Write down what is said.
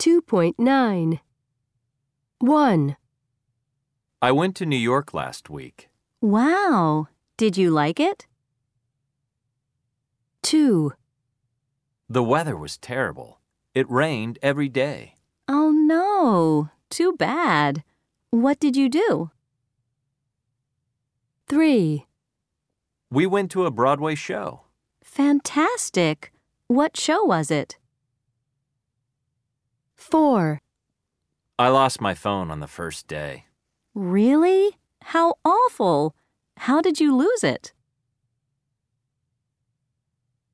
2.9. 1, I went to New York last week. Wow! Did you like it? 2, The weather was terrible. It rained every day. Oh no! Too bad. What did you do? 3, We went to a Broadway show. Fantastic! What show was it? 4, I lost my phone on the first day. Really? How awful! How did you lose it?